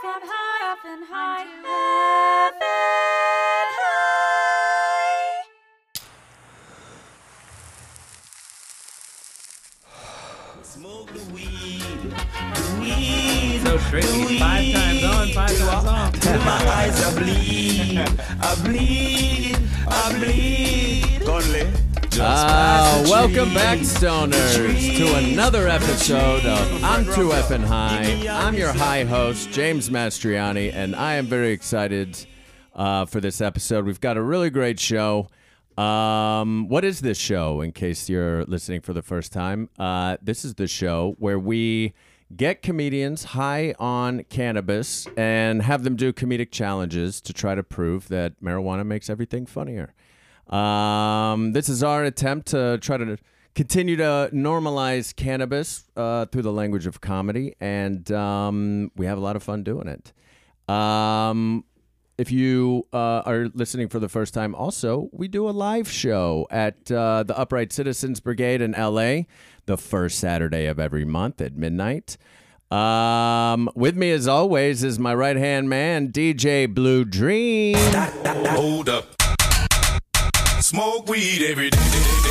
and high, up and high, up and high. Smoke the weed, So tricky. 5 times on, 5 times off. till my eyes are bleed, I bleed. Conley. Welcome back, stoners, to another episode of I'm Too Effin' High. I'm your high host, James Mastriani, and I am very excited for this episode. We've got a really great show. What is this show, in case you're listening for the first time? This is the show where we get comedians high on cannabis and have them do comedic challenges to try to prove that marijuana makes everything funnier. This is our attempt to try to continue to normalize cannabis through the language of comedy, and we have a lot of fun doing it. If you are listening for the first time, also, we do a live show at the Upright Citizens Brigade in L.A. the first Saturday of every month at midnight. With me, as always, is my right-hand man, DJ Blue Dream. Hold up. Smoke weed every day.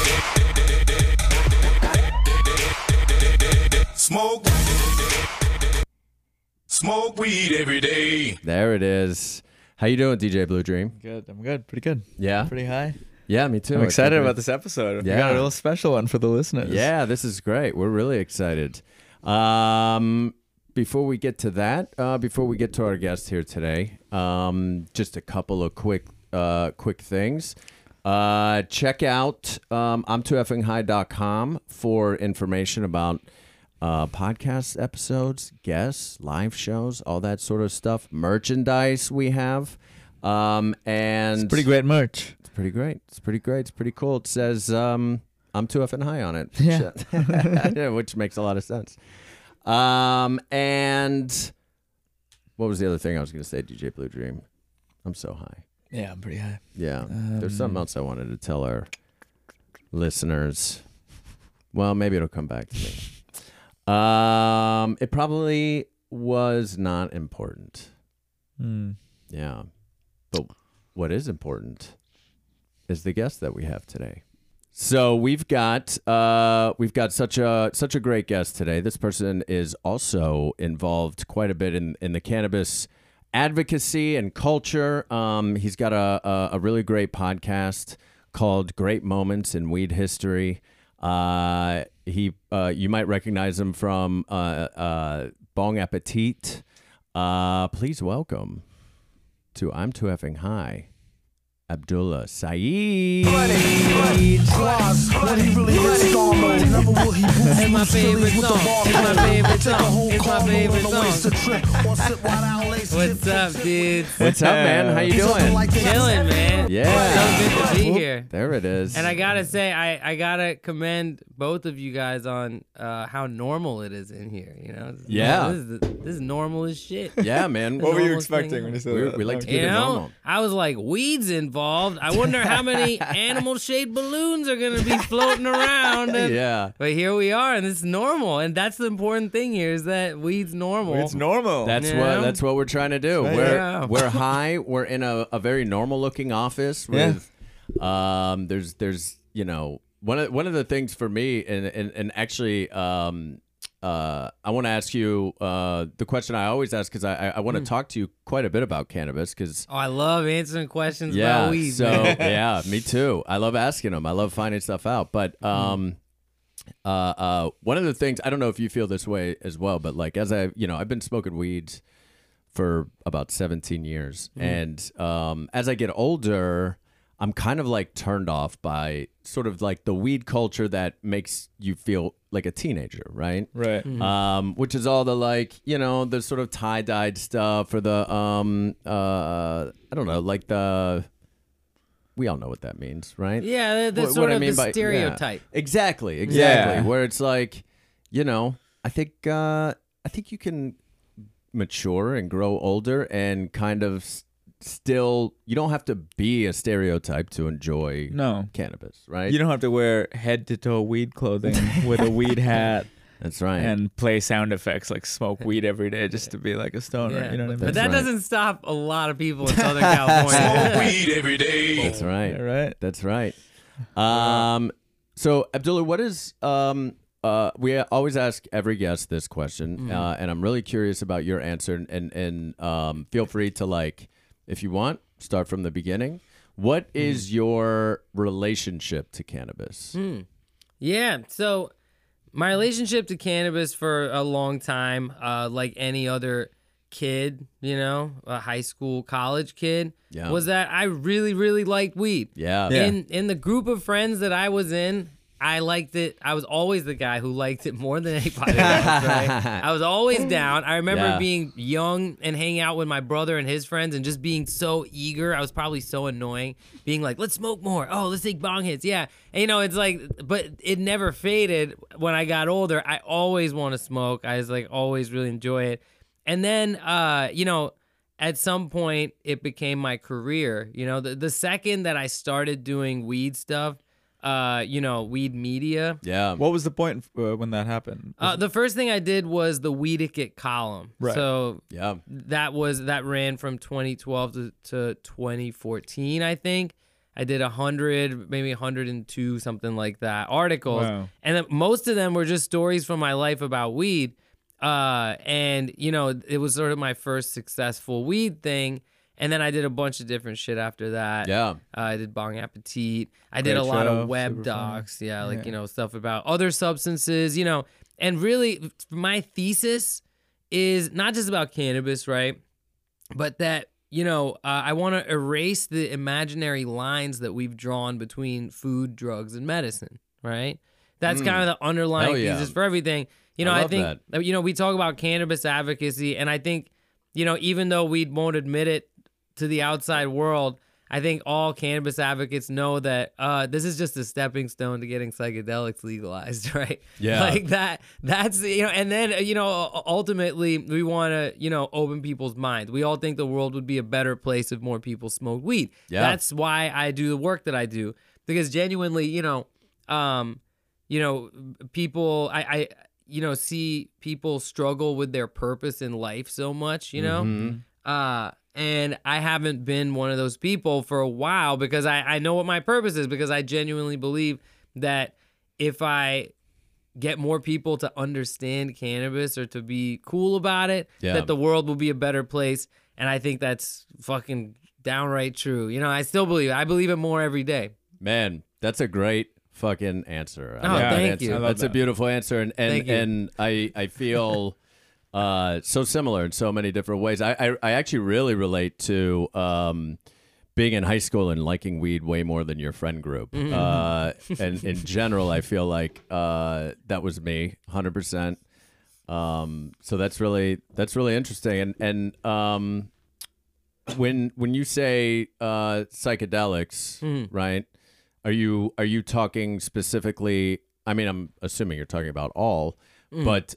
Smoke weed every day. There it is. How you doing, DJ Blue Dream? Good. I'm good. Pretty good. Yeah? Pretty high. Yeah, me too. I'm excited about this episode. Yeah. We got a real special one for the listeners. Yeah, this is great. We're really excited. Before we get to that, before we get to our guest here today, just a couple of quick things. Check out I'm2effing-high.com for information about podcast episodes, guests, live shows, all that sort of stuff. Merchandise we have. And It's pretty great merch. It's pretty great. It's pretty great. It's pretty cool. It says I'm 2effing-high on it. Yeah. Yeah, which makes a lot of sense. And what was the other thing I was going to say, DJ Blue Dream? I'm so high. Yeah, I'm pretty high. Yeah. There's something else I wanted to tell our listeners. Well, maybe it'll come back to me. It probably was not important. Yeah. But what is important is the guest that we have today. So we've got such a great guest today. This person is also involved quite a bit in the cannabis advocacy and culture. He's got a really great podcast called Great Moments in Weed History. You might recognize him from Bong Appetit. Please welcome to I'm 2effing-high, Abdullah Saeed. It's my favorite song. It's my favorite song. It's my favorite song. What's up, dudes? What's up, man? How you doing? Chilling, man. Yeah. So good to be here. There it is. And I gotta say, I gotta commend both of you guys on how normal it is in here. You know? Yeah. This is normal as shit. Yeah, man. What were you Normalest expecting thing when you said We, that? we like to Okay. keep You it know, normal. I was like, weeds involved. I wonder how many animal-shaped balloons are gonna be floating around. And, Yeah. But here we are, and it's normal, and that's the important thing here is that weed's normal. It's normal. That's Yeah. what we're trying to do. Right. Yeah. We're high. We're in a very normal looking office with there's one of the things for me and actually I want to ask you the question I always ask because I want to talk to you quite a bit about cannabis because Oh, I love answering questions about weed. so man. yeah, me too. I love asking them. I love finding stuff out. But one of the things, I don't know if you feel this way as well, but like as I've been smoking weed for about 17 years, and as I get older, I'm kind of like turned off by sort of like the weed culture that makes you feel like a teenager, right? Right. Which is all the like, the sort of tie-dyed stuff or the I don't know, like we all know what that means, right? Yeah, that's What sort I of mean the by- yeah. stereotype. Exactly. Yeah. Where it's like, I think you can mature and grow older and kind of still, you don't have to be a stereotype to enjoy No. cannabis, right? You don't have to wear head to toe weed clothing with a weed hat That's right. and play sound effects like smoke weed every day just to be like a stoner. Yeah. You know what I mean? But that right. doesn't stop a lot of people in Southern California. Smoke weed every day. That's right. Yeah, right. That's right. So Abdullah, what is we always ask every guest this question, and I'm really curious about your answer. And feel free to, like, if you want, start from the beginning. What is your relationship to cannabis? Yeah, so my relationship to cannabis for a long time, like any other kid, you know, a high school, college kid, was that I really, really liked weed. Yeah. In the group of friends that I was in, I liked it. I was always the guy who liked it more than anybody else, right? I was always down. I remember being young and hanging out with my brother and his friends and just being so eager. I was probably so annoying, being like, let's smoke more. Oh, let's take bong hits. Yeah. And, you know, it's like, but it never faded. When I got older, I always want to smoke. I was like, always really enjoy it. And then, you know, at some point it became my career. You know, the second that I started doing weed stuff, you know, weed media. Yeah. What was the point when that happened? The first thing I did was the Weedicket column. Right. So Yeah. that ran from 2012 to 2014, I think. I did 100, maybe 102, something like that, articles. Wow. And then most of them were just stories from my life about weed. And, you know, it was sort of my first successful weed thing. And then I did a bunch of different shit after that. Yeah. I did Bong Appetit. I did Great a lot show, of web super docs. fun. Yeah, like, Yeah. you know, stuff about other substances, you know. And really, my thesis is not just about cannabis, right? But that, you know, I want to erase the imaginary lines that we've drawn between food, drugs, and medicine, right? That's kind of the underlying Hell yeah. thesis for everything. You know, I I love think, you know, we talk about cannabis advocacy, and I think, you know, even though we won't admit it to the outside world, I think all cannabis advocates know that this is just a stepping stone to getting psychedelics legalized, right? Yeah. Like that's, you know, and then, you know, ultimately we want to, you know, open people's minds. We all think the world would be a better place if more people smoked weed. Yeah. That's why I do the work that I do, because genuinely, you know, people, I you know, see people struggle with their purpose in life so much, you know? And I haven't been one of those people for a while, because I know what my purpose is, because I genuinely believe that if I get more people to understand cannabis or to be cool about it, that the world will be a better place. And I think that's fucking downright true. You know, I still believe it. I believe it more every day. Man, that's a great fucking answer. Oh, love that thank answer. you. I love That's a that. beautiful answer, and Thank you. and I feel so similar in so many different ways. I actually really relate to being in high school and liking weed way more than your friend group. And in general, I feel like that was me, 100%. So that's really interesting. And when you say psychedelics, right? Are you talking specifically? I mean, I'm assuming you're talking about all, but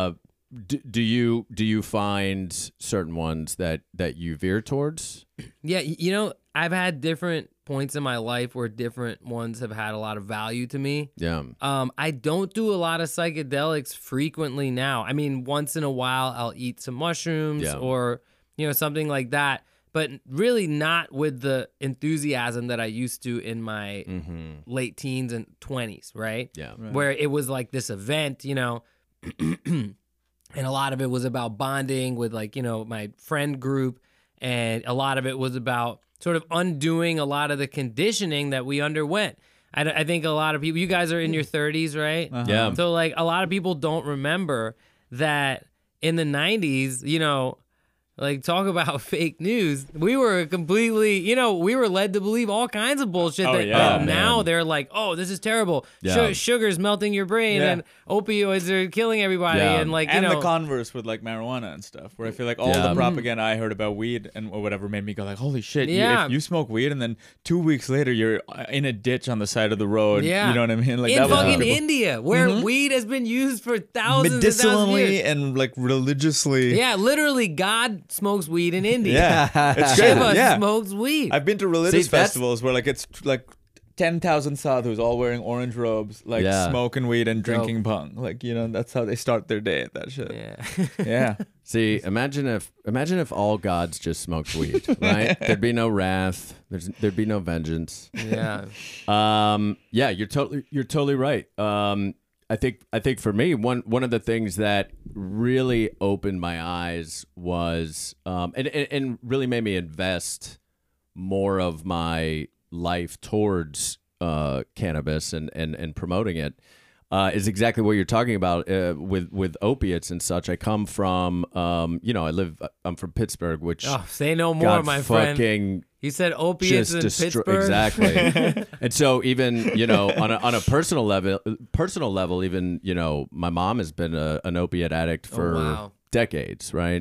do you find certain ones that you veer towards? Yeah, you know, I've had different points in my life where different ones have had a lot of value to me. Yeah. I don't do a lot of psychedelics frequently now. I mean, once in a while I'll eat some mushrooms Yeah. or, you know, something like that, but really not with the enthusiasm that I used to in my late teens and 20s, right? Yeah. Where it was like this event, you know, and a lot of it was about bonding with, like, you know, my friend group, and a lot of it was about sort of undoing a lot of the conditioning that we underwent. I think a lot of people, you guys are in your 30s, right? Yeah. So, like, a lot of people don't remember that in the 90s, you know, like, talk about fake news. We were completely, you know, we were led to believe all kinds of bullshit that yeah, now man. they're like, oh, this is terrible. Yeah. Sugar's melting your brain, Yeah. and opioids are killing everybody. Yeah. And, like, you And know. the converse with like marijuana and stuff, where I feel like all Yeah. the propaganda I heard about weed and or whatever made me go like, holy shit, Yeah. if you smoke weed and then 2 weeks later you're in a ditch on the side of the road, Yeah. you know what I mean? Like in that was fucking people- India, where weed has been used for thousands and thousands of medicinally years. and like religiously. Yeah, literally, God smokes weed in India. Yeah. It's crazy. Shiva Yeah. smokes weed. I've been to religious See, that's- festivals where like it's like 10,000 sadhus all wearing orange robes, like Yeah. smoking weed and drinking bhang. Like, you know, that's how they start their day. That shit. Yeah. Yeah. See, imagine if all gods just smoked weed, right? There'd be no wrath. There'd be no vengeance. Yeah. Yeah, you're totally right. I think for me, one of the things that really opened my eyes was and really made me invest more of my life towards cannabis and promoting it is exactly what you're talking about with opiates and such. I come from I'm from Pittsburgh, which Oh, say no more, got my friend. fucking You said opiates in Pittsburgh. Exactly. And so even, on a personal level, even, my mom has been an opiate addict for wow. decades, right?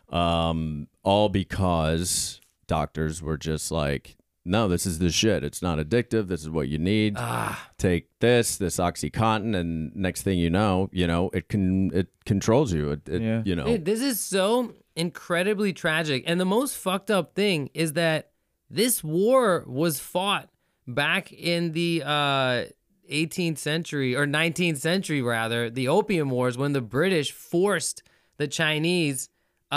All because doctors were just like, no, this is the shit. It's not addictive. This is what you need. Take this OxyContin, and next thing you know, it controls you. Yeah. Dude, this is so incredibly tragic. And the most fucked up thing is that this war was fought back in the 18th century, or 19th century rather, the Opium Wars, when the British forced the Chinese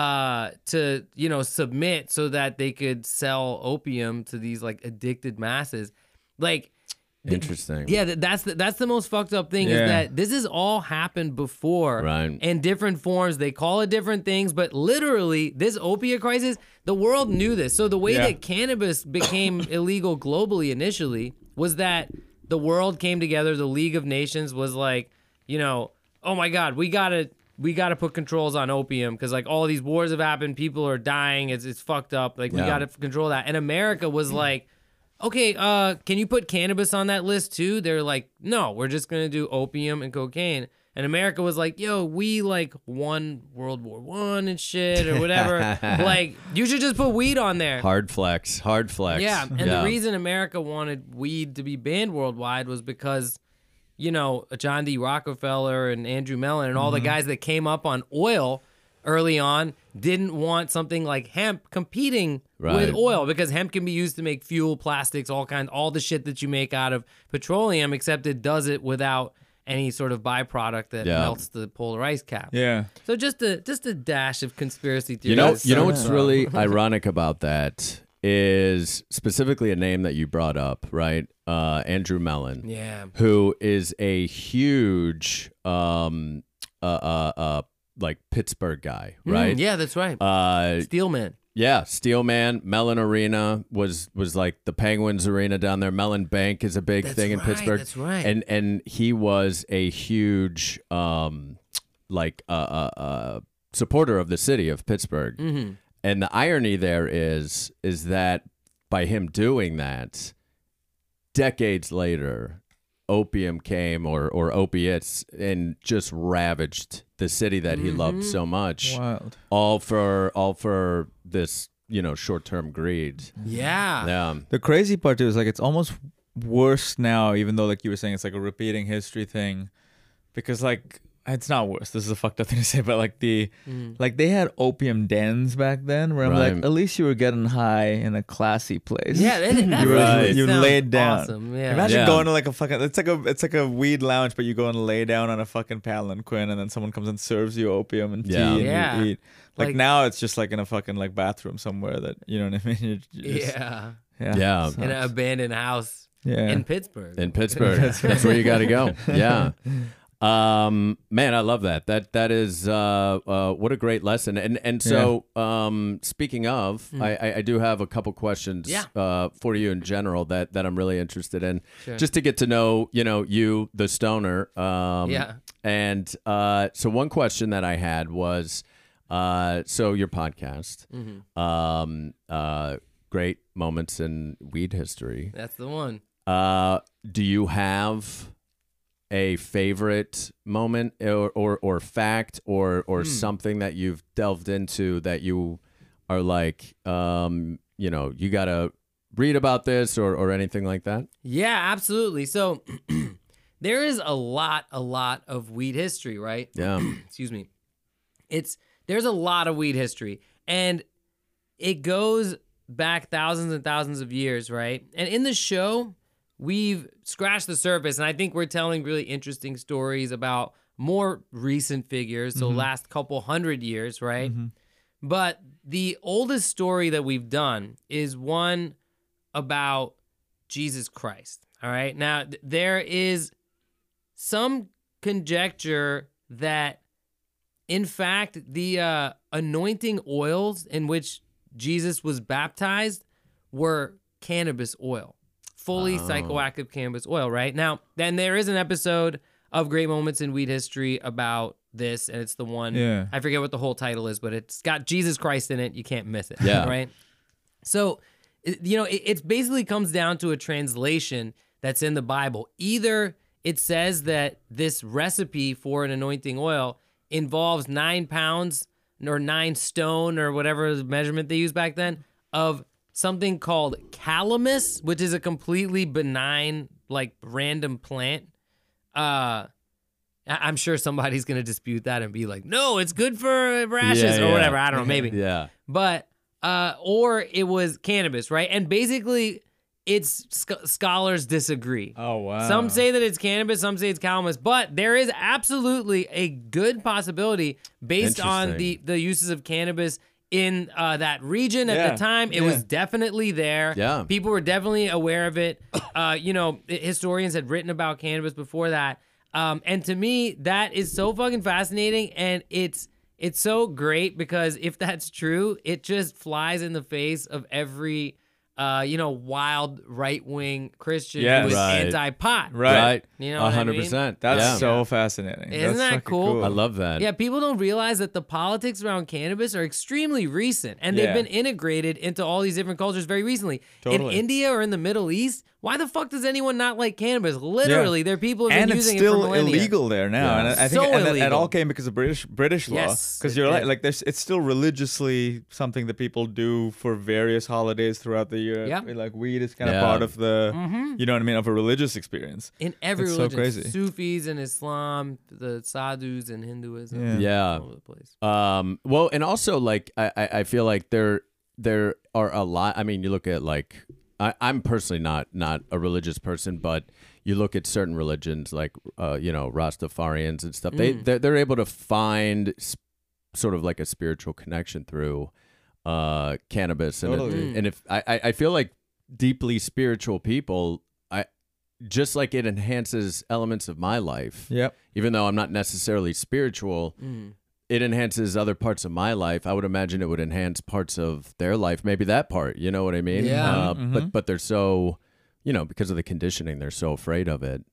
to submit so that they could sell opium to these like addicted masses. Like, Interesting. yeah, that's the most fucked up thing is that this has all happened before, Right. in different forms. They call it different things, but literally this opiate crisis, the world knew this. So the way that cannabis became illegal globally initially was that the world came together. The League of Nations was like, oh my God, we gotta put controls on opium because like all these wars have happened, people are dying, it's fucked up. Like we gotta control that. And America was like, okay, can you put cannabis on that list too? They're like, no, we're just gonna do opium and cocaine. And America was like, yo, we like won World War I and shit or whatever. Like, you should just put weed on there. Hard flex. Yeah, and the reason America wanted weed to be banned worldwide was because, John D. Rockefeller and Andrew Mellon and all the guys that came up on oil early on didn't want something like hemp competing with oil, because hemp can be used to make fuel, plastics, all the shit that you make out of petroleum, except it does it without any sort of byproduct that melts the polar ice cap. Yeah. So just a dash of conspiracy theories. You know what's really ironic about that is specifically a name that you brought up, right? Andrew Mellon. Yeah. Who is a huge like Pittsburgh guy, right? Yeah, that's right. Steelman. Yeah, Steelman, Mellon Arena was like the Penguins Arena down there. Mellon Bank is a big thing in Pittsburgh. That's right. And he was a huge supporter of the city of Pittsburgh. Mm-hmm. And the irony there is that by him doing that, decades later, opium came or opiates and just ravaged the city that he loved so much. Wild. All for this, short-term greed. Yeah. Yeah. The crazy part too is like it's almost worse now, even though like you were saying it's like a repeating history thing, because like it's not worse. This is a fucked up thing to say, but like like they had opium dens back then, where I'm like, at least you were getting high in a classy place. Yeah, you laid down. Awesome. Yeah. Imagine going to like a fucking it's like a weed lounge, but you go and lay down on a fucking palanquin, and then someone comes and serves you opium and tea, and you eat. Like now, it's just like in a fucking like bathroom somewhere that you know what I mean. You're just, Yeah. In an abandoned house. Yeah. In Pittsburgh. That's where you got to go. Yeah. Man, I love that. That is what a great lesson. And so speaking of, I do have a couple questions for you in general that I'm really interested in. Sure. Just to get to know, you, the stoner. And so one question that I had was so your podcast, Great Moments in Weed History. That's the one. Do you have a favorite moment or fact or something that you've delved into that you are like, you got to read about this or anything like that? Yeah, absolutely. So there is a lot of weed history, right? Yeah. Excuse me. There's a lot of weed history, and it goes back thousands and thousands of years, right? And in the show, we've scratched the surface, and I think we're telling really interesting stories about more recent figures, so last couple hundred years, right? But the oldest story that we've done is one about Jesus Christ, all right? Now, there is some conjecture that, in fact, the anointing oils in which Jesus was baptized were cannabis oil, fully psychoactive cannabis oil, right? Now, then there is an episode of Great Moments in Weed History about this, and it's the one, I forget what the whole title is, but it's got Jesus Christ in it. You can't miss it, right? So, it basically comes down to a translation that's in the Bible. Either it says that this recipe for an anointing oil involves 9 pounds or 9 stone or whatever measurement they used back then of something called calamus, which is a completely benign, like, random plant. I'm sure somebody's going to dispute that and be like, no, it's good for rashes or whatever. I don't know, maybe. But, or it was cannabis, right? And basically, it's scholars disagree. Oh, wow. Some say that it's cannabis, some say it's calamus, but there is absolutely a good possibility based on the uses of cannabis in that region at the time. It was definitely there. Yeah. People were definitely aware of it. Historians had written about cannabis before that. And to me, that is so fucking fascinating, and it's so great because if that's true, it just flies in the face of every wild right-wing Christian who is anti-pot. Right. You know what I mean? 100%. That's so fascinating. Isn't That's that cool? I love that. Yeah, people don't realize that the politics around cannabis are extremely recent, and they've been integrated into all these different cultures very recently. Totally. In India or in the Middle East, why the fuck does anyone not like cannabis? Literally, there are people who have been using it for And it's millennia. still illegal there now. And I think So that illegal. all came because of British law. Yes, Because it you're did. like it's still religiously something that people do for various holidays throughout the year. Yeah. Like weed is kind of part of the, you know what I mean, of a religious experience. In every It's religion, so crazy. Sufis and Islam, the sadhus and Hinduism, Yeah. all over the place. Well, and also like I feel like there are a lot. I mean, you look at like I'm personally not a religious person, but you look at certain religions like Rastafarians and stuff. They're able to find sort of like a spiritual connection through cannabis, and and if I feel like deeply spiritual people, just like it enhances elements of my life. Yep. Even though I'm not necessarily spiritual, it enhances other parts of my life. I would imagine it would enhance parts of their life. Maybe that part, you know what I mean? Yeah. But they're so, because of the conditioning, they're so afraid of it.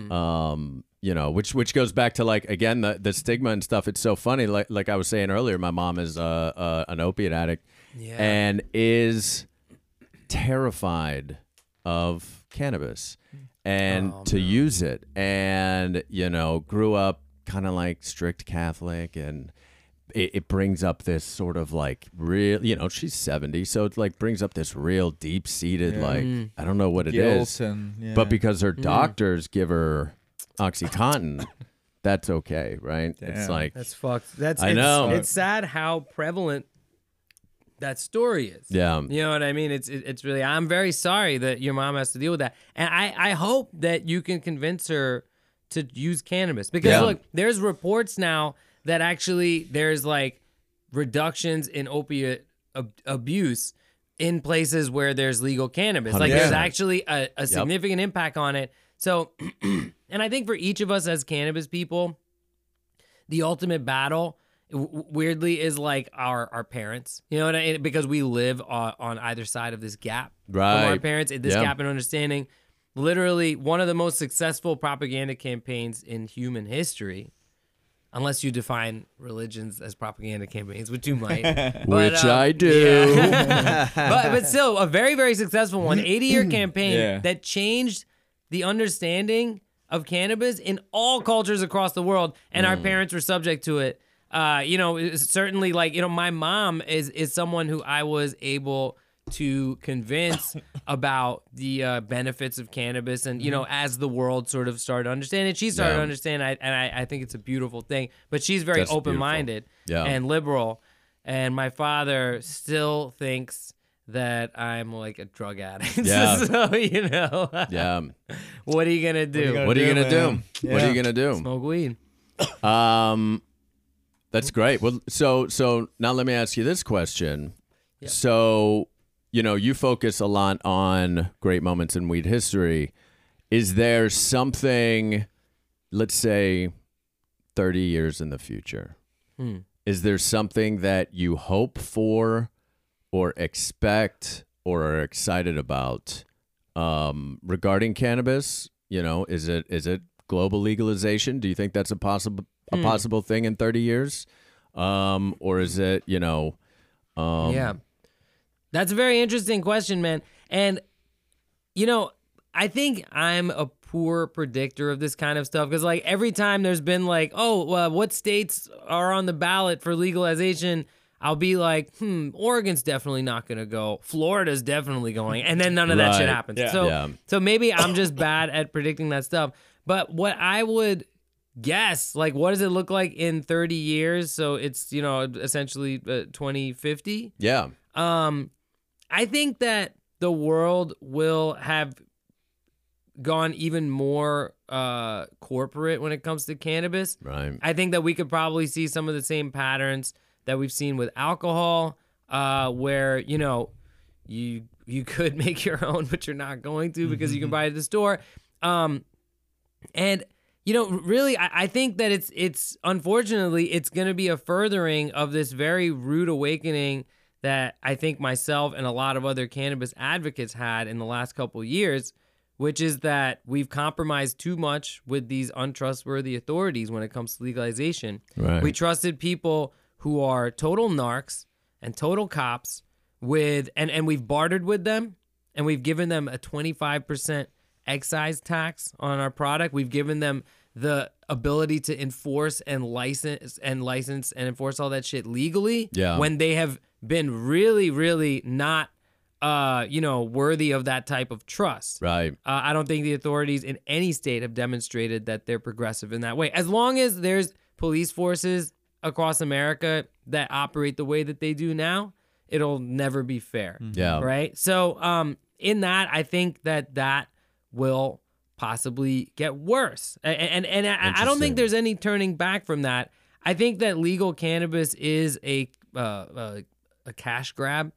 Which goes back to like, again, the stigma and stuff. It's so funny. Like I was saying earlier, my mom is an opiate addict and is terrified of cannabis and to use it, and grew up kind of like strict Catholic, and it brings up this sort of like real, she's 70, so it like brings up this real deep seated like I don't know what it Guilt is, and, but because her doctors give her OxyContin, that's okay, right? It's like That's fucked. I know. It's sad how prevalent that story is. Yeah. You know what I mean? It's really, I'm very sorry that your mom has to deal with that. And I hope that you can convince her to use cannabis. Because look, there's reports now that actually there's like reductions in opiate abuse in places where there's legal cannabis. Like there's actually a significant impact on it. So, and I think for each of us as cannabis people, the ultimate battle weirdly is like our parents, because we live on either side of this gap from our parents, this gap in understanding. Literally one of the most successful propaganda campaigns in human history, unless you define religions as propaganda campaigns, which you might. Which I do. Yeah. but still, a very, very successful one, 80-year campaign that changed the understanding of cannabis in all cultures across the world, and our parents were subject to it. Certainly, like, my mom is someone who I was able to convince about the benefits of cannabis, and as the world sort of started to understand it, she started to understand. I think it's a beautiful thing. But she's very open-minded and liberal, and my father still thinks that I'm like a drug addict. Yeah. So, you know, Yeah. what are you going to do? What are you gonna do? man? What are you Yeah. gonna do? Smoke weed. That's great. Well, so now let me ask you this question. So, you know, you focus a lot on great moments in weed history. Is there something, let's say, 30 years in the future? Is there something that you hope for or expect or are excited about regarding cannabis? You know, is it global legalization? Do you think that's a possible thing in 30 years? Or is it, you know, Yeah. That's a very interesting question, man. And, you know, I think I'm a poor predictor of this kind of stuff because, like, every time there's been like, what states are on the ballot for legalization, I'll be like, Oregon's definitely not going to go. Florida's definitely going. And then none of that shit Right. happens. Yeah. So maybe I'm just bad at predicting that stuff. But what I would guess, like, what does it look like in 30 years? So it's, you know, essentially 2050. yeah. I think that the world will have gone even more corporate when it comes to cannabis. Right. I think that we could probably see some of the same patterns that we've seen with alcohol, where, you know, you could make your own, but you're not going to because you can buy it at the store. And, you know, really, I think that it's unfortunately, it's going to be a furthering of this very rude awakening that I think myself and a lot of other cannabis advocates had in the last couple of years, which is that we've compromised too much with these untrustworthy authorities when it comes to legalization. Right. We trusted people who are total narcs and total cops and we've bartered with them, and we've given them a 25% excise tax on our product. We've given them the ability to enforce and license and enforce all that shit legally when they have been really, really not worthy of that type of trust. Right. I don't think the authorities in any state have demonstrated that they're progressive in that way. As long as there's police forces across America that operate the way that they do now, it'll never be fair. Yeah. Right? So in that, I think that will possibly get worse. And I don't think there's any turning back from that. I think that legal cannabis is a cash grab.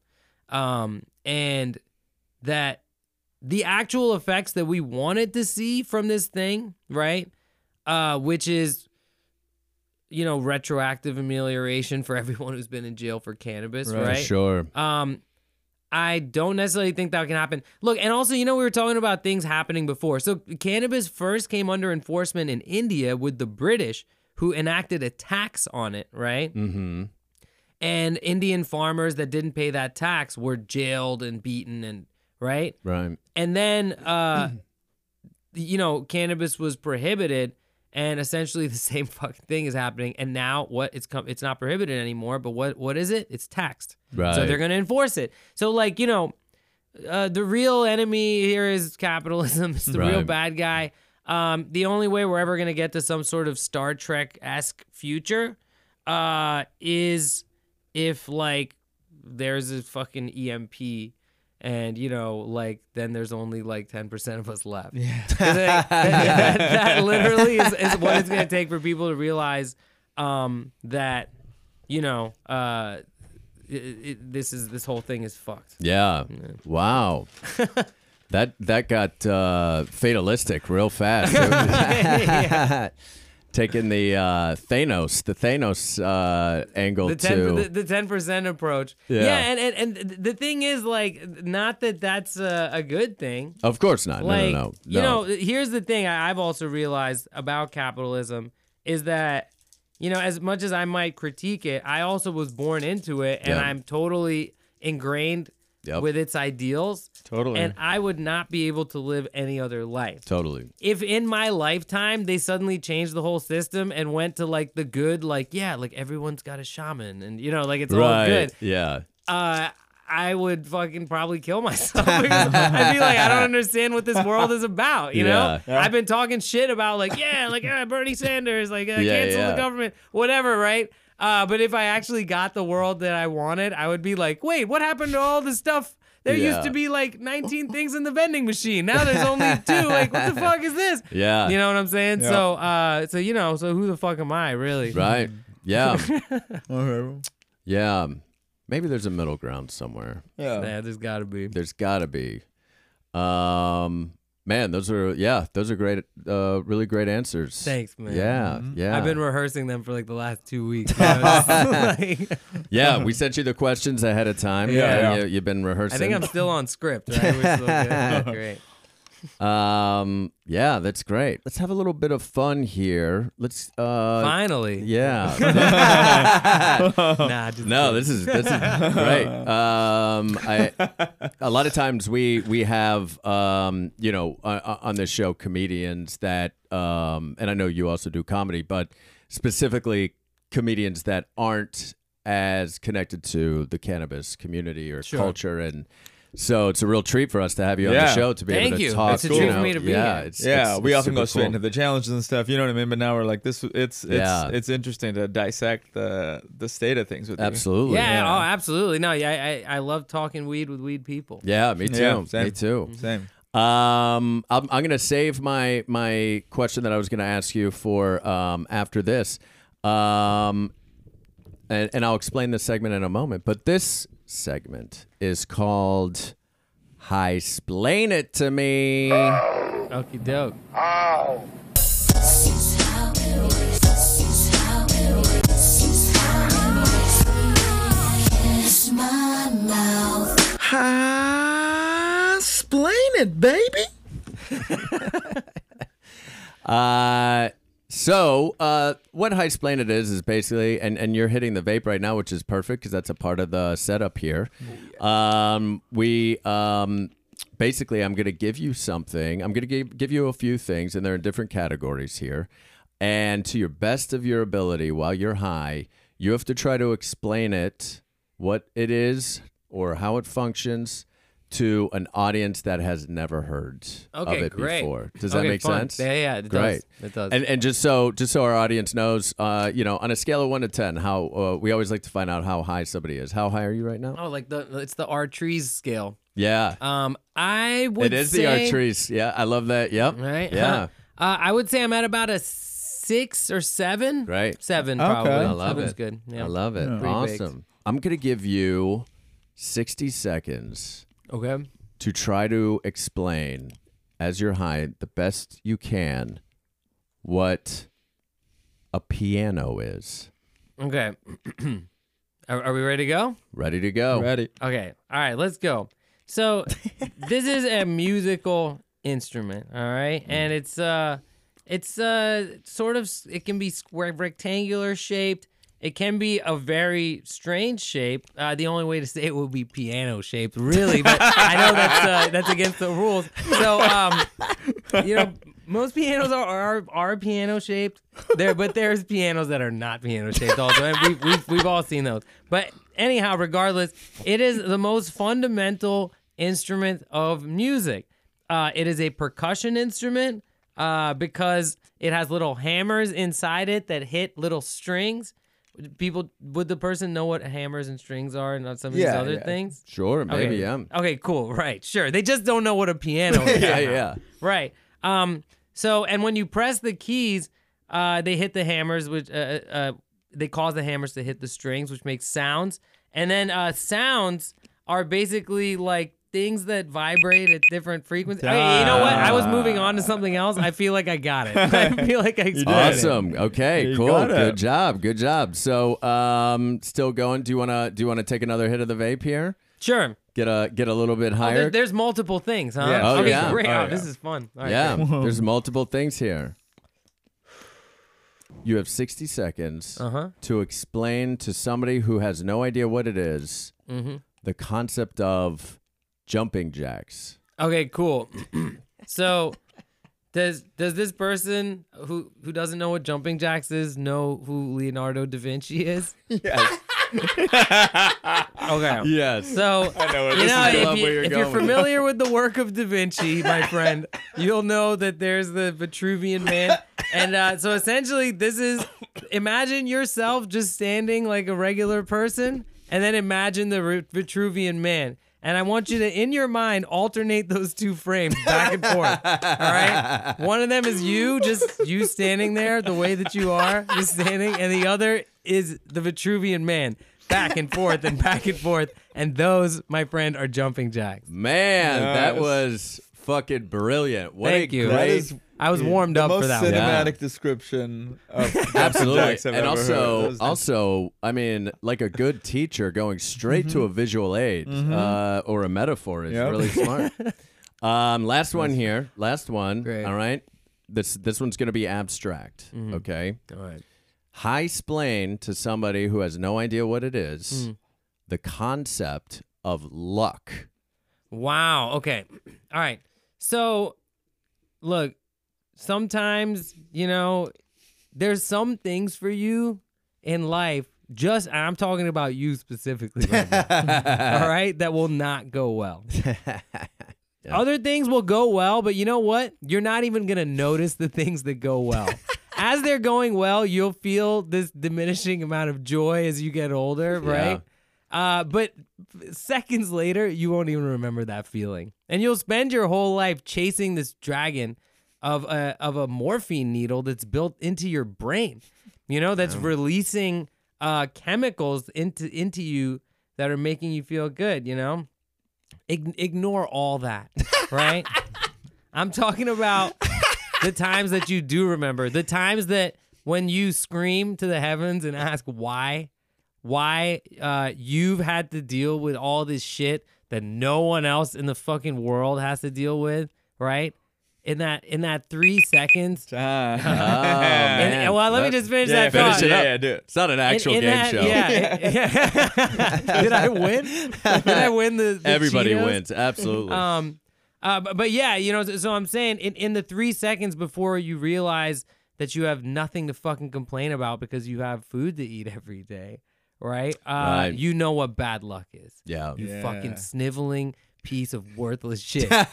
And that the actual effects that we wanted to see from this thing, right? Which is, you know, retroactive amelioration for everyone who's been in jail for cannabis, right? Sure. I don't necessarily think that can happen. Look, and also, you know, we were talking about things happening before. So cannabis first came under enforcement in India with the British, who enacted a tax on it, right? Mm-hmm. And Indian farmers that didn't pay that tax were jailed and beaten, and right? Right. And then, you know, cannabis was prohibited, and essentially the same fucking thing is happening. And now it's not prohibited anymore, but what is it? It's taxed. Right. So they're going to enforce it. So, like, you know, the real enemy here is capitalism. It's the real Right. bad guy. The only way we're ever going to get to some sort of Star Trek-esque future is if, like, there's a fucking EMP and, you know, like, then there's only like 10% of us left. Yeah. that literally is what it's going to take for people to realize that, you know, this whole thing is fucked. Yeah. Wow. That got fatalistic real fast. Taking the Thanos angle The too. 10% approach. Yeah. And the thing is, like, not that that's a good thing. Of course not. Like, No. you know, here's the thing I've also realized about capitalism is that, you know, as much as I might critique it, I also was born into it, and Yeah. I'm totally ingrained Yep. with its ideals. Totally. And I would not be able to live any other life. Totally. If in my lifetime they suddenly changed the whole system and went to, like, the good, like, yeah, like, everyone's got a shaman and, you know, like, it's all good. Yeah. I would fucking probably kill myself because I'd be like, I don't understand what this world is about, you know? Yeah. I've been talking shit about, like, Bernie Sanders, like, cancel yeah. the government, whatever, right? But if I actually got the world that I wanted, I would be like, wait, what happened to all the stuff? There used to be like 19 things in the vending machine. Now there's only 2. Like, what the fuck is this? Yeah. You know what I'm saying? Yeah. So who the fuck am I, really? Right. Yeah. Okay. Yeah. Maybe there's a middle ground somewhere. Yeah, there's got to be. There's got to be. Man, those are great, really great answers. Thanks, man. Yeah, yeah. I've been rehearsing them for like the last 2 weeks. Like, Yeah, we sent you the questions ahead of time. Yeah. You've been rehearsing. I think I'm still on script, right? We're still good. Great. Yeah, that's great. Let's have a little bit of fun here. Let's Finally. Yeah. Nah, just No, this is great. A lot of times we have on this show comedians that and I know you also do comedy, but specifically comedians that aren't as connected to the cannabis community or culture, and so it's a real treat for us to have you on the show to be able Thank to you. talk. It's a treat for me to be here. We often super go straight cool. into the challenges and stuff. You know what I mean? But now we're like this. It's interesting to dissect the state of things with you. Absolutely. Yeah, oh, absolutely. No, I love talking weed with weed people. Yeah, me too. Yeah, same. Me too. Same. I'm gonna save my question that I was gonna ask you for after this, and I'll explain this segment in a moment. But this segment is called "Hi-Splain It to Me." Okie doke. Explain it, baby. So what Hi-Splain It is basically, and you're hitting the vape right now, which is perfect because that's a part of the setup here. Basically, I'm going to give you something. I'm going to give you a few things, and they're in different categories here. And to your best of your ability, while you're high, you have to try to explain it, what it is or how it functions, to an audience that has never heard of it before. Does that make fun. sense? Yeah, it Great. does. It does. And just so our audience knows, on a scale of 1 to 10, how we always like to find out how high somebody is. How high are you right now? Oh, like it's the Artrees scale. Yeah. I would It is say, the Artrees. Yeah, I love that. Yep. Right? Yeah. I would say I'm at about a 6 or 7. Great. 7 Okay. probably. I love Seven's it. good. Yeah. I love it. Pretty baked. Awesome. I'm going to give you 60 seconds Okay. to try to explain, as you're high, the best you can, what a piano is. Okay. Are we ready to go? Ready to go. Ready. Okay. All right, let's go. So this is a musical instrument, all right? And it's sort of, it can be square, rectangular shaped. It can be a very strange shape. The only way to say it would be piano shaped, really, but I know that's against the rules. So most pianos are piano shaped. But there's pianos that are not piano shaped also, and we've all seen those. But anyhow, regardless, it is the most fundamental instrument of music. It is a percussion instrument because it has little hammers inside it that hit little strings. Would the person know what hammers and strings are and some of these other things? Sure, maybe, yeah. Okay, cool, right, sure. They just don't know what a piano is. Yeah. Right. So, and when you press the keys, they hit the hammers, which they cause the hammers to hit the strings, which makes sounds. And then sounds are basically like things that vibrate at different frequencies. Okay, you know what? I was moving on to something else. I feel like I got it. I feel like I explained it. Awesome. Okay, You cool. got it. Good job. So, still going. Do you wanna take another hit of the vape here? Sure. Get a little bit Oh, higher. there's multiple things, huh? Yeah. Oh, okay, yeah. great. Oh, Oh, yeah. this is fun. All right, Yeah, great. there's multiple things here. You have 60 seconds to explain to somebody who has no idea what it is the concept of jumping jacks. Okay, cool. So, does this person who doesn't know what jumping jacks is know who Leonardo da Vinci is? Yes. Okay. Yes. So, I know where you this know, is going. if you're familiar with the work of Da Vinci, my friend, you'll know that there's the Vitruvian Man. And so essentially, imagine yourself just standing like a regular person, and then imagine the Vitruvian Man. And I want you to, in your mind, alternate those two frames back and forth. All right? One of them is you, just you standing there the way that you are, just standing. And the other is the Vitruvian Man, back and forth and back and forth. And those, my friend, are jumping jacks. Man, that Nice. was fucking brilliant. What Thank a you. That great is I was warmed up for that The one. most one. cinematic description of Jumpin' Absolutely. Jacks I've And ever heard. That also, was- I mean, like a good teacher going straight to a visual aid or a metaphor is Yep. really smart. Last one here. Last one. Great. All right. This one's going to be abstract. Okay. All right. High-splain to somebody who has no idea what it is the concept of luck. Wow. Okay. All right. So, look, sometimes, there's some things for you in life, and I'm talking about you specifically right now, all right, that will not go well. Other things will go well, but you know what? You're not even going to notice the things that go well. As they're going well, you'll feel this diminishing amount of joy as you get older, right? But seconds later, you won't even remember that feeling. And you'll spend your whole life chasing this dragon of a morphine needle that's built into your brain, that's releasing chemicals into you that are making you feel good, Ignore all that, right? I'm talking about the times that you do remember, the times that when you scream to the heavens and ask why you've had to deal with all this shit that no one else in the fucking world has to deal with, right? In that 3 seconds. Man. Well, let me just finish that finish thought. it up. Yeah, do it. It's not an actual game that, show. Yeah. Did I win? Did I win the Everybody Cheetos? wins. Absolutely. But yeah, so I'm saying in the 3 seconds before you realize that you have nothing to fucking complain about because you have food to eat every day, right? Right. You know what bad luck is. Yeah. You Yeah. fucking sniveling piece of worthless shit. What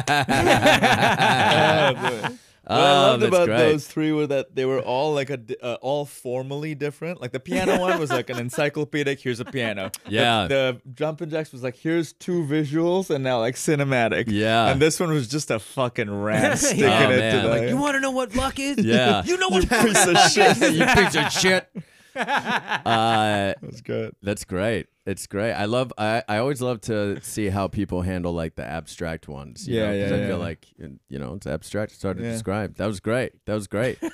I loved that's about great. those three were that they were all like all formally different. Like the piano one was like an encyclopedic. Here's a piano. Yeah. The Jumpin' Jacks was like here's 2 visuals and now like cinematic. Yeah. And this one was just a fucking rant sticking Oh, it man. to the. Like, You want to know what luck is? Yeah. You know what piece of shit. You piece of shit. That's good. That's great. It's great. I always love to see how people handle like the abstract ones. You Yeah, know, 'cause yeah, I feel yeah. like it's abstract. It's hard to Yeah. describe. That was great. That's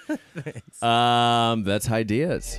ideas.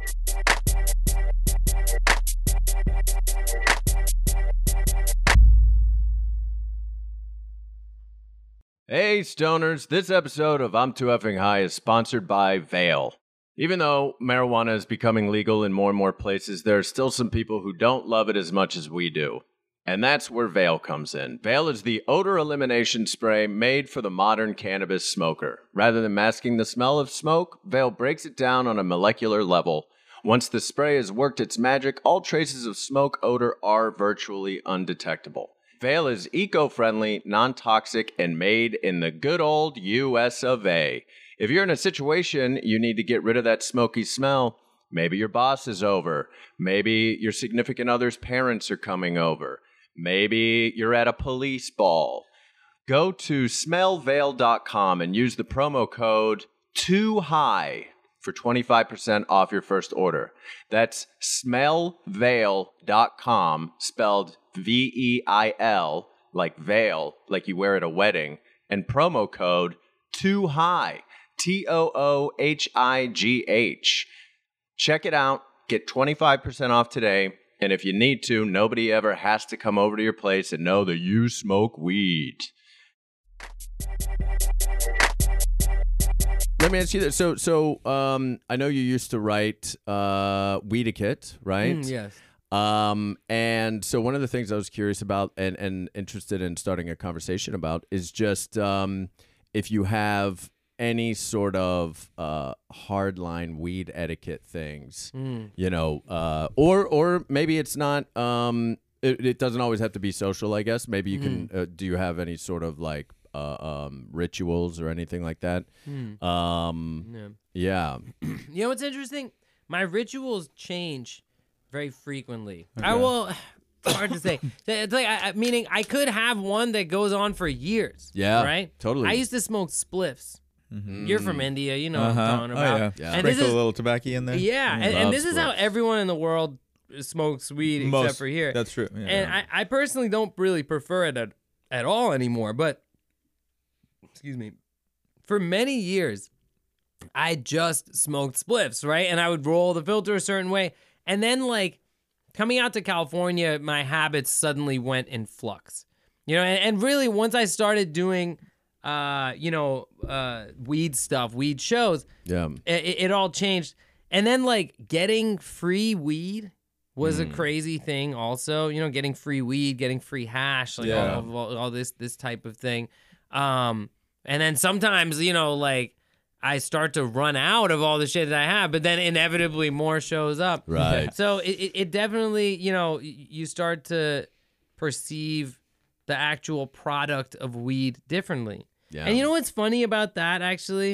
Hey, stoners. This episode of I'm Too Effing High is sponsored by Vail. Even though marijuana is becoming legal in more and more places, there are still some people who don't love it as much as we do. And that's where Vail comes in. Vail is the odor elimination spray made for the modern cannabis smoker. Rather than masking the smell of smoke, Vail breaks it down on a molecular level. Once the spray has worked its magic, all traces of smoke odor are virtually undetectable. Vail is eco-friendly, non-toxic, and made in the good old US of A. If you're in a situation you need to get rid of that smoky smell, maybe your boss is over, maybe your significant other's parents are coming over, maybe you're at a police ball, go to smellvail.com and use the promo code TOOHIGH for 25% off your first order. That's smellvail.com, spelled VEIL, like veil, like you wear at a wedding, and promo code TOOHIGH, TOOHIGH. Check it out. Get 25% off today. And if you need to, nobody ever has to come over to your place and know that you smoke weed. Let me ask you this. So, I know you used to write Weedicate, right? Yes. And so one of the things I was curious about and interested in starting a conversation about is just if you have any sort of hardline weed etiquette things, or maybe it's not. It doesn't always have to be social, I guess. Maybe you can. Do you have any sort of like rituals or anything like that? Yeah. Yeah. You know what's interesting? my rituals change very frequently. I will. It's hard to say. It's like meaning I could have one that goes on for years. Yeah, right. totally. I used to smoke spliffs. You're from India, you know what I'm talking Oh, about. yeah. And this Sprinkle is a little tobacco in there. yeah, and Love this is how spliffs. everyone in the world smokes weed except for here. That's true. Yeah. And I personally don't really prefer it at all anymore. But excuse me, for many years, I just smoked spliffs, right? And I would roll the filter a certain way, and then like coming out to California, my habits suddenly went in flux. You know, and really once I started doing, weed stuff, weed shows, Yeah. it all changed. And then like getting free weed was a crazy thing also, you know, getting free weed, getting free hash, like Yeah. all this type of thing. And then sometimes, you know, like I start to run out of all the shit that I have, but then inevitably more shows up. Right. So it definitely, you know, you start to perceive the actual product of weed differently. Yeah. And you know what's funny about that actually?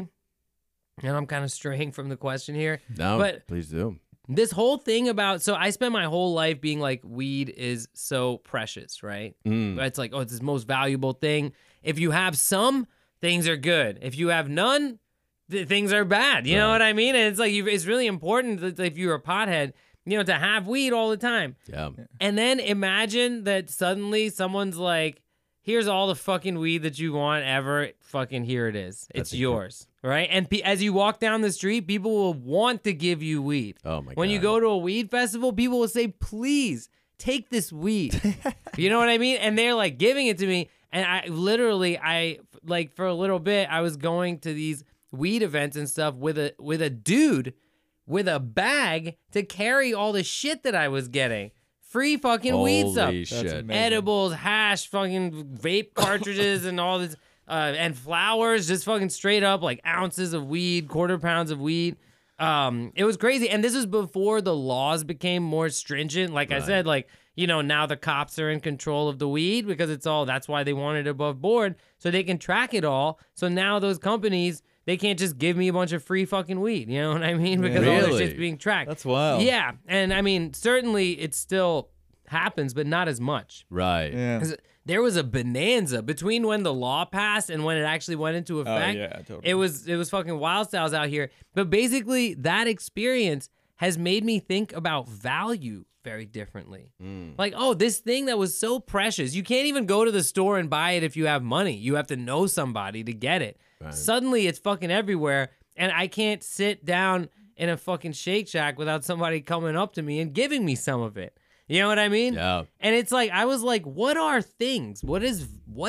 And I'm kind of straying from the question here. No, but please do. this whole thing about, so I spent my whole life being like, weed is so precious, right? It's like, oh, it's the most valuable thing. If you have some, things are good. If you have none, things are bad. You know what I mean? And it's like, it's really important that if you're a pothead, you know, to have weed all the time. Yeah. And then imagine that suddenly someone's like, here's all the fucking weed that you want ever. Fucking here it is. It's yours. Right? And as you walk down the street, people will want to give you weed. Oh, my When you God. go to a weed festival, people will say, please take this weed. You know what I mean? And they're like giving it to me. And I literally, like for a little bit, I was going to these weed events and stuff with a dude with a bag to carry all the shit that I was getting. Free fucking weed stuff. Holy shit. amazing. Edibles, hash, fucking vape cartridges, and all this, and flowers, just fucking straight up like ounces of weed, quarter pounds of weed. It was crazy. And this was before the laws became more stringent. Like I said, like, you know, now the cops are in control of the weed because that's why they want it above board, so they can track it all. So now those companies, they can't just give me a bunch of free fucking weed. You know what I mean? Because all this Really? shit's being tracked. That's wild. Yeah. And I mean, certainly it still happens, but not as much. Right. Yeah. 'Cause there was a bonanza between when the law passed and when it actually went into effect. yeah, totally. It was fucking wild styles out here. But basically, that experience has made me think about value very differently. Like, oh, this thing that was so precious, you can't even go to the store and buy it if you have money. You have to know somebody to get it. Suddenly, it's fucking everywhere, and I can't sit down in a fucking Shake Shack without somebody coming up to me and giving me some of it. You know what I mean? Yeah. And it's like, I was like, what are things? What is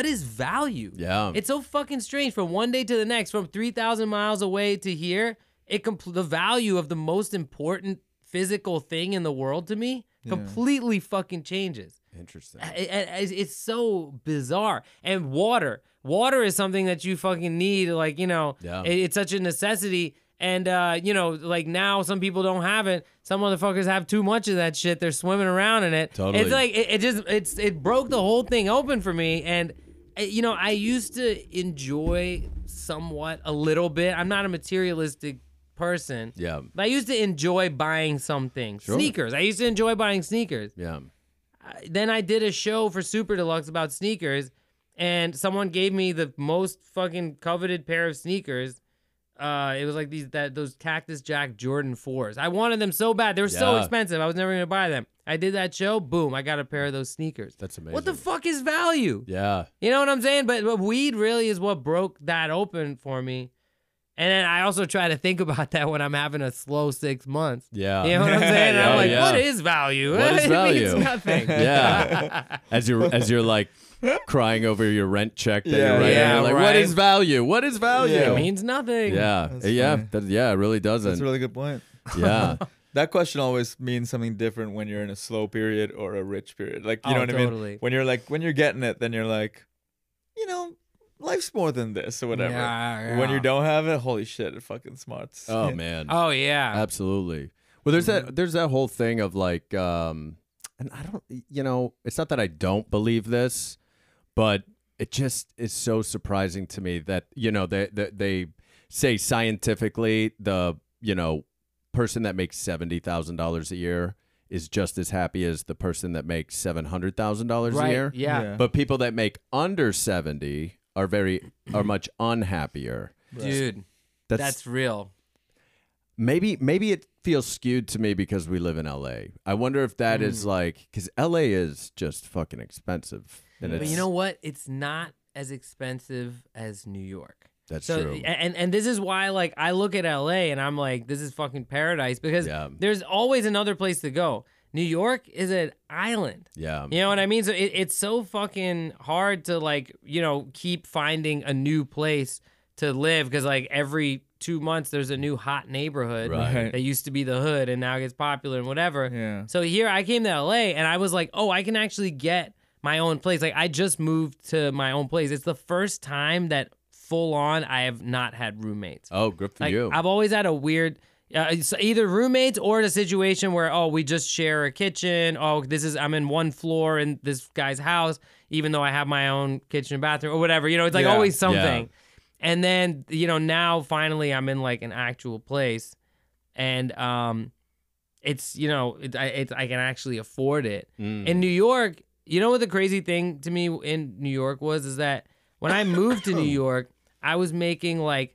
value? Yeah. It's so fucking strange from one day to the next, from 3,000 miles away to here. The value of the most important physical thing in the world to me completely fucking changes. Interesting. It's so bizarre. And water is something that you fucking need. Like, you know, Yeah. it's such a necessity. And, you know, like now some people don't have it. Some motherfuckers have too much of that shit. They're swimming around in it. Totally. It's like, it broke the whole thing open for me. And, you know, I used to enjoy somewhat a little bit. I'm not a materialistic person. Yeah. But I used to enjoy buying some things. Sure. Sneakers. I used to enjoy buying sneakers. Yeah. Then I did a show for Super Deluxe about sneakers, and someone gave me the most fucking coveted pair of sneakers. It was like those Cactus Jack Jordan 4s. I wanted them so bad. They were so Yeah. expensive. I was never gonna buy them. I did that show. Boom! I got a pair of those sneakers. That's amazing. What the fuck is value? Yeah. You know what I'm saying? But weed really is what broke that open for me. And then I also try to think about that when I'm having a slow 6 months. Yeah. You know what I'm saying? And I'm Oh, like, yeah. what is value? What is It means value? nothing. Yeah. As you're like crying over your rent check that Yeah. you're writing. Yeah, You're like, what right. is value? What is value? Yeah. It means nothing. Yeah. That's Yeah. funny. Yeah, it really doesn't. That's a really good point. Yeah. That question always means something different when you're in a slow period or a rich period. Like, you know what I totally. mean? When you're getting it, then you're like, you know, life's more than this or whatever. Yeah, When you yeah. don't have it, holy shit, it fucking smarts. Oh man. Oh yeah. Absolutely. Well, there's that whole thing of like, and I don't, you know, it's not that I don't believe this, but it just is so surprising to me that, you know, they say scientifically the, you know, person that makes $70,000 a year is just as happy as the person that makes $700,000 a year. Yeah. But people that make under 70 are much unhappier. Dude, that's real. Maybe it feels skewed to me because we live in LA. I wonder if that is like, because LA is just fucking expensive. And But it's, you know what? It's not as expensive as New York. that's So true. and this is why like I look at LA and I'm like, this is fucking paradise because Yeah. there's always another place to go. New York is an island. Yeah. You know what I mean? So it's so fucking hard to like, keep finding a new place to live because like every 2 months there's a new hot neighborhood Right. that used to be the hood and now gets popular and whatever. Yeah. So here I came to LA and I was like, oh, I can actually get my own place. Like I just moved to my own place. It's the first time that full on I have not had roommates. Oh, good for Like you. I've always had a weird it's either roommates or a situation where we just share a kitchen. I'm in one floor in this guy's house even though I have my own kitchen and bathroom or whatever. It's like Yeah. always something. Yeah. And then now finally I'm in like an actual place and it's I can actually afford it. In New York, you know what the crazy thing to me in New York is that when I moved to New York, I was making like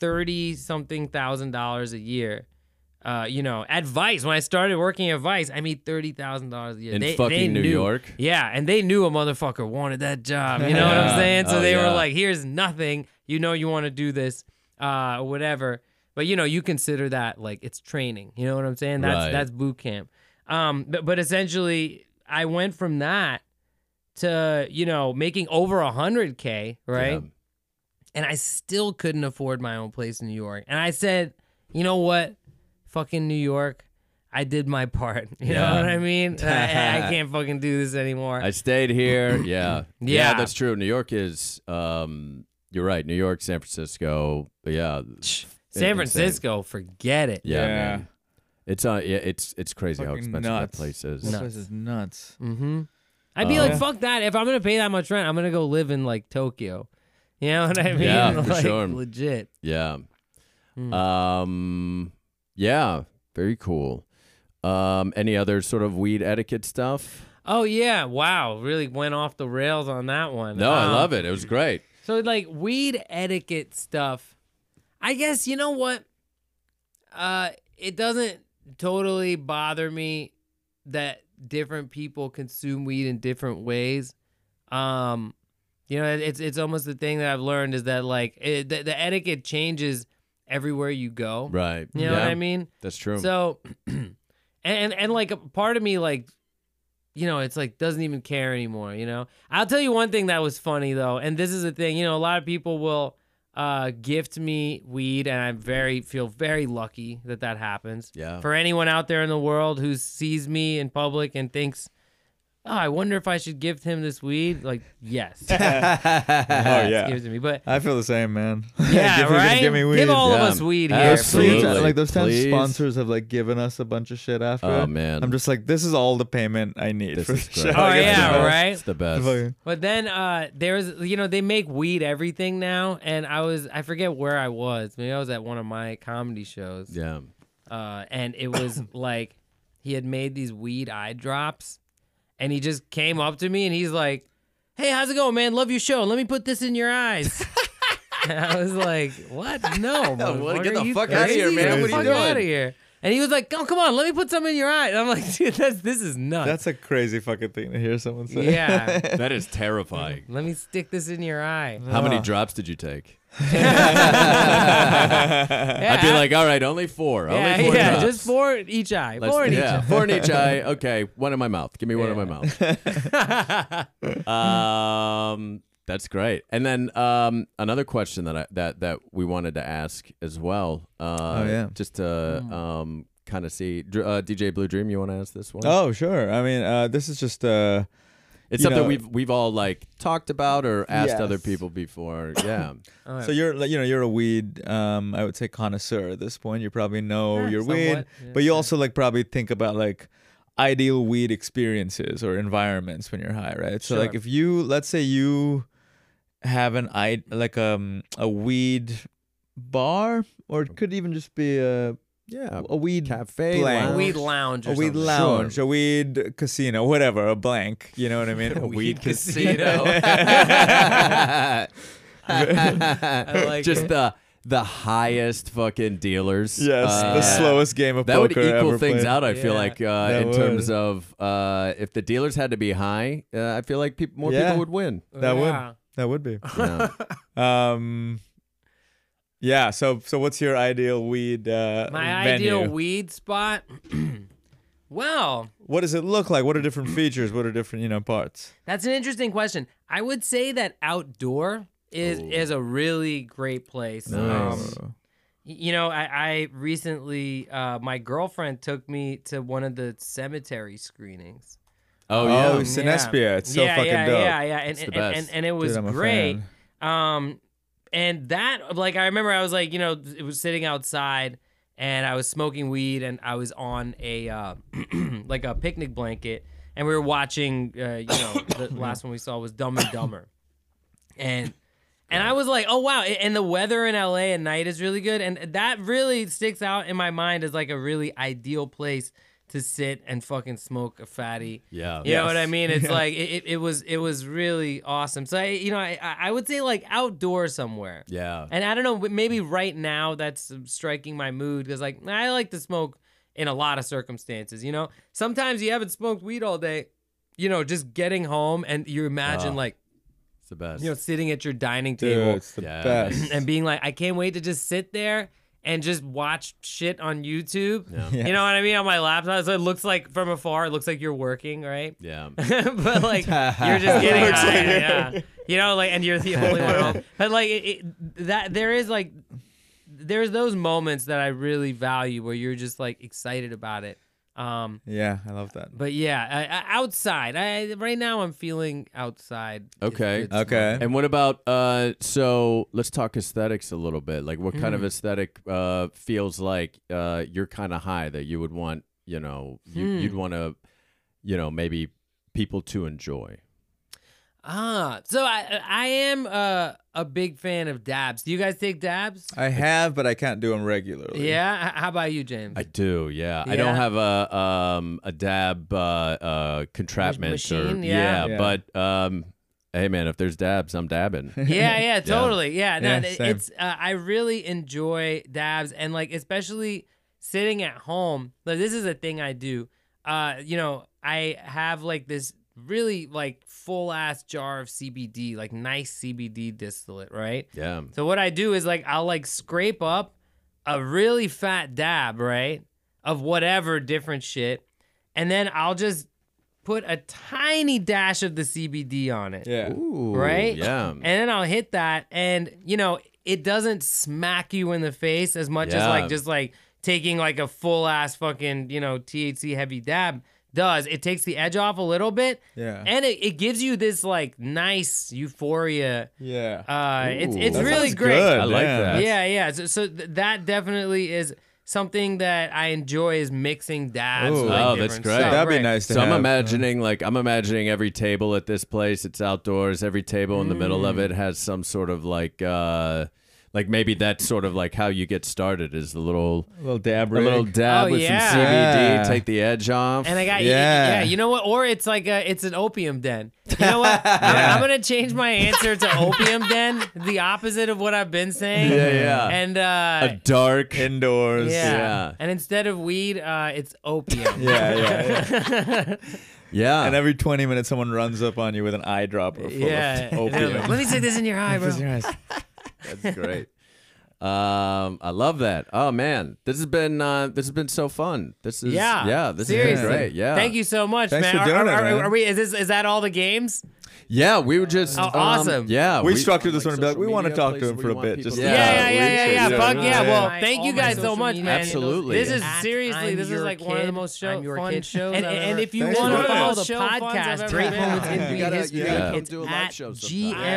$30,000 a year. At Vice, when I started working at Vice, I made $30,000 a year. In They fucking New knew. York? Yeah, and they knew a motherfucker wanted that job. You know what I'm saying? So Oh, they were yeah. like, here's nothing. You want to do this, whatever. But you consider that like it's training. You know what I'm saying? Right. That's boot camp. But essentially, I went from that to making over 100K, right? Yeah. And I still couldn't afford my own place in New York. And I said, you know what? Fucking New York. I did my part. You know Yeah. what I mean? I can't fucking do this anymore. I stayed here. Yeah. Yeah. That's true. New York is, you're right. New York, San Francisco. But yeah. San insane. Francisco, forget it. Yeah. Yeah. Man. It's it's crazy how Fucking expensive nuts. that place is. That place is nuts. Mm-hmm. I'd be like, fuck that. If I'm gonna pay that much rent, I'm gonna go live in like Tokyo. You know what I mean? Yeah, for like, sure. Legit. Yeah. Mm. Yeah. Very cool. Any other sort of weed etiquette stuff? Oh yeah! Wow, really went off the rails on that one. No, I love it. It was great. So like weed etiquette stuff, I guess you know what? It doesn't totally bother me that different people consume weed in different ways. It's almost the thing that I've learned is that like the etiquette changes everywhere you go. Right. You know what I mean? That's true. So, and like a part of me like, it's like doesn't even care anymore. I'll tell you one thing that was funny though, and this is the thing. A lot of people will gift me weed, and I feel very lucky that happens. Yeah. For anyone out there in the world who sees me in public and thinks, oh, I wonder if I should gift him this weed. Like, yes. Oh yeah. Give it to me, but I feel the same, man. yeah, right. Give me weed. Give all of Yeah. us weed here. Absolutely. please. Like those 10 Please. sponsors have like given us a bunch of shit after. Oh, man. I'm just like, this is all the payment I need This for is the great. show. Oh Like, yeah, it's right. It's the best. fucking- But then there's they make weed everything now, and I forget where I was. Maybe I was at one of my comedy shows. Yeah. And it was like he had made these weed eye drops, and he just came up to me and he's like, "Hey, how's it going, man? Love your show. Let me put this in your eyes." And I was like, "What? No, Well, get motherfucker, the you fuck outta here, crazy? man. Get What the are you fuck doing?" Out of here!" And he was like, "Oh, come on, let me put some in your eye." And I'm like, "Dude, this is nuts." That's a crazy fucking thing to hear someone say. Yeah. That is terrifying. Let me stick this in your eye. How many drops did you take? Yeah, I'd be like, all right, only four. yeah, only four yeah, drops. just four in each eye. Let's- Four in each yeah, eye. four in each eye. Okay, one in my mouth. Give me one in my mouth. That's great. And then another question that we wanted to ask as well. yeah. Just to kind of see, DJ Blue Dream, you want to ask this one? Oh, sure. I mean, this is just it's you something know- we've all like talked about or asked Yes. other people before. Yeah. So you're like, you're a weed, I would say connoisseur at this point. You probably know Yeah, your somewhat. weed, Yeah, but you also like probably think about like ideal weed experiences or environments when you're high, right? So like Sure. if you, let's say you have a weed bar, or it could even just be a Yeah. a weed Cafe, blank. A lounge. weed lounge. Or a weed something. lounge, a weed casino, whatever, a blank. You know what I mean? A weed casino. I like Just it. the highest fucking dealers. Yes, the slowest game of That would poker equal ever things played. out. I feel Yeah. like That in terms would. of if the dealers had to be high, I feel like more Yeah. people would win. That Yeah. would. That would be. Yeah. Yeah. So what's your ideal weed My venue? ideal weed spot. Well, What does it look like? What are different features? What are different parts? that's an interesting question. I would say that outdoor is a really great place. Nice. I recently, my girlfriend took me to one of the cemetery screenings. Oh yeah. Oh, Sinespia. It's so fucking dope. Yeah. And, It's the and, best. and it was Dude, I'm a great. fan. And that, like, I remember I was like, it was sitting outside and I was smoking weed and I was on a, like a picnic blanket and we were watching, the last one we saw was Dumb and Dumber. And I was like, oh, wow. And the weather in LA at night is really good. And that really sticks out in my mind as like a really ideal place to sit and fucking smoke a fatty. Yeah. You know what I mean? It's like it was really awesome. So I would say like outdoor somewhere. Yeah. And I don't know, maybe right now that's striking my mood because like I like to smoke in a lot of circumstances. Sometimes you haven't smoked weed all day. Just getting home and you imagine like It's the best. sitting at your dining Dude, table it's the Yeah. best. and being like, I can't wait to just sit there and just watch shit on YouTube. Yeah. You know what I mean? On my laptop. So it looks like from afar, it looks like you're working, right? Yeah. But like you're just getting high, yeah. And you're the only one home. But like there's those moments that I really value where you're just like excited about it. Yeah, I love that. But yeah, outside. Right now I'm feeling outside. Okay. It's Okay. And what about so let's talk aesthetics a little bit. Like what kind of aesthetic feels like you're kind of high that you would want, you'd want to, maybe people to enjoy. So I am a big fan of dabs. Do you guys take dabs? I have, but I can't do them regularly. Yeah. How about you, James? I do, yeah. I don't Yeah? have a dab contraptment Machine, or yeah? but hey man, if there's dabs, I'm dabbing. Yeah, totally. Yeah, no, Yeah, same. it's I really enjoy dabs and like especially sitting at home. Like this is a thing I do. I have like this really like full ass jar of CBD, like nice CBD distillate, right? Yeah. So what I do is like I'll like scrape up a really fat dab, right, of whatever different shit, and then I'll just put a tiny dash of the CBD on it. Yeah. Ooh, Right? Yeah. And then I'll hit that, and it doesn't smack you in the face as much as Yeah. like just like taking like a full ass fucking THC heavy dab does. It takes the edge off a little bit, Yeah. and it gives you this like nice euphoria. Yeah. It's That really sounds great. good. I like Yeah. that. Yeah. So that definitely is something that I enjoy is mixing dabs. Ooh. with, like, Oh, that's different great. stuff. That'd be Right. nice to So have. I'm imagining every table at this place. It's outdoors. Every table in the middle of it has some sort of like maybe that's sort of like how you get started is a little dab a rig. little dab Oh, with yeah. some CBD, Yeah. take the edge off. And I got Yeah. you know what? Or it's like it's an opium den. You know what? I'm gonna change my answer to opium den, the opposite of what I've been saying. Yeah. And a dark. Indoors. Yeah. And instead of weed, it's opium. Yeah. Yeah. And every 20 minutes, someone runs up on you with an eyedropper full Yeah. of opium. Let me stick this in your eye, bro. That's great. I love that. Oh man, this has been so fun. This is this seriously. has been great. Yeah. Thank you so much, Thanks man. for doing it, man. Are we? Is that all the games? Yeah, we were just Oh, awesome. Yeah, We structured this one to be like, social we wanna media talk to places him where for you a want bit, people just to- to- Yeah. Fuck yeah. Well, Yeah. thank you guys so much, man. Absolutely. This is At seriously. This is your like one of the kid, most I'm your fun kid shows. I've And ever- if you Thanks want for to doing follow it. the Show funds podcast, I've ever Great been Moments at. in You Weed gotta- History, you gotta come it's do a live at show sometime.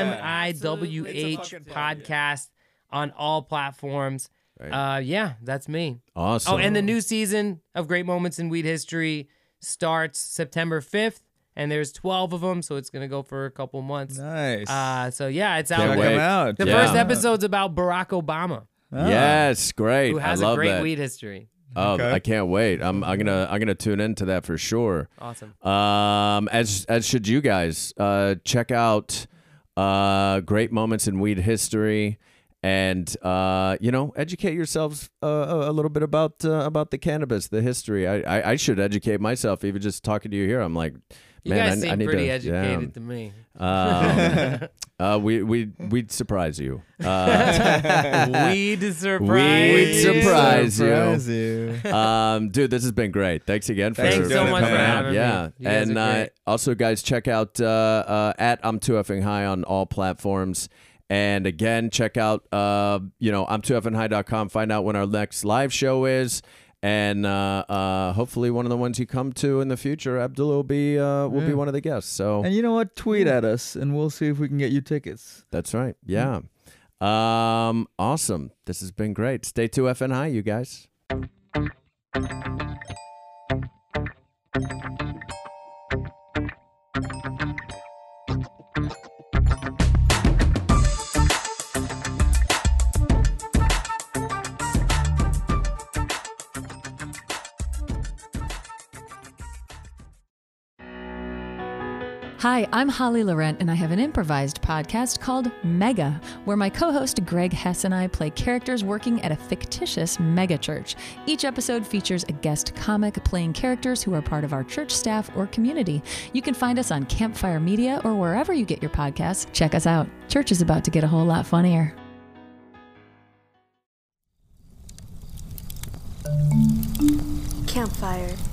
GMIWH podcast on all platforms. Right. That's me. Awesome. Oh, and the new season of Great Moments in Weed History starts September 5th, and there's 12 of them, so it's gonna go for a couple months. Nice. So yeah, it's Can't out Check wait. there. him out. The Yeah. first episode's about Barack Obama, Oh. Yes, great. who has I love a great that. weed history. Oh, Okay. I can't wait. I'm gonna tune into that for sure. Awesome. As should you guys. Check out Great Moments in Weed History, and educate yourselves a little bit about the cannabis, the history. I should educate myself, even just talking to you here. I'm like, You man, guys seem I need pretty to, educated to me. We'd surprise you. We'd surprise. We'd surprise you. Surprise you. Dude, this has been great. Thanks again for Thanks so much coming for out. having me. Yeah, You guys and are great. also, guys, check out at I'm Too Effing High on all platforms. And again, check out I'm tooeffingHigh.com. Find out when our next live show is. And hopefully one of the ones you come to in the future, Abdullah will be one of the guests. So And you know what? Tweet at us, and we'll see if we can get you tickets. that's right. Yeah. Awesome. This has been great. Stay 2FN High, you guys. Hi, I'm Holly Laurent, and I have an improvised podcast called Mega, where my co-host Greg Hess and I play characters working at a fictitious mega church. Each episode features a guest comic playing characters who are part of our church staff or community. You can find us on Campfire Media or wherever you get your podcasts. Check us out. Church is about to get a whole lot funnier. Campfire.